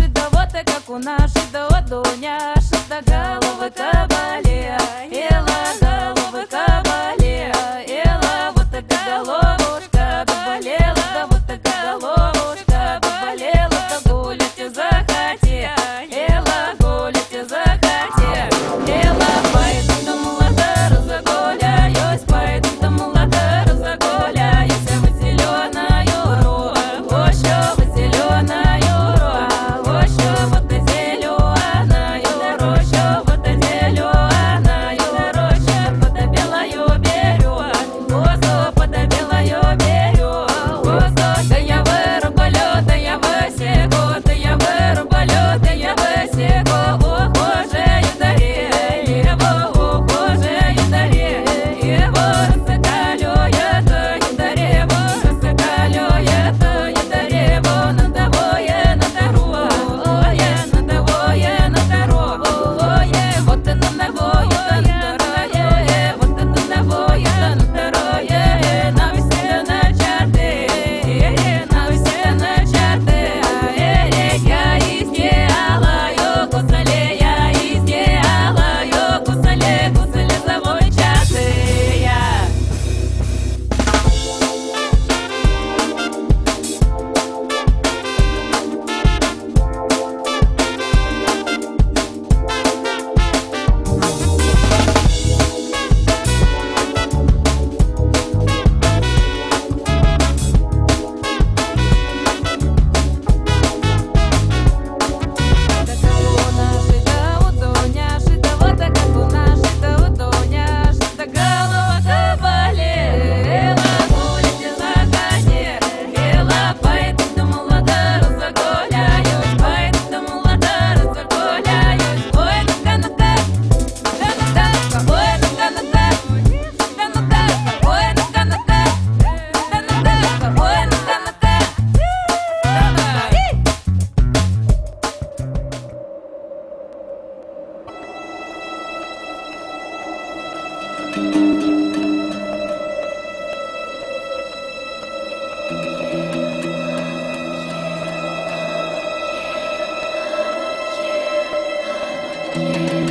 наши, да вот так как у нашей, да вот Дуняши, да головы кабале, ела головы кабале, ела вот такая головушка, да болела, да вот такая головушка, да болела, да гулять и захоти, ела гулять и захоти, ела пойду да молода разгуляюсь, пойду да молода разгуляюсь, а вот зеленую ру, ощё вот зеленую ру, ощё вот и зеленую рощу, вот и зеленую рощу, под белою беру, козу под белою беру, козу, да я вырублю, да я высеку, да я вырублю, да я высеку, ухожею даре, его ухожею даре, его рассыкалю, это не дарево, рассыкалю, это не дарево, надовое на дорогое, надовое на дорогое, вот это надовое на дорогое, вот это надовое на дорогое, на веселье на чарты, на веселье на чарты, я сделаю гусале, я сделаю гусале, гусале зовут чарты, я. Yeah.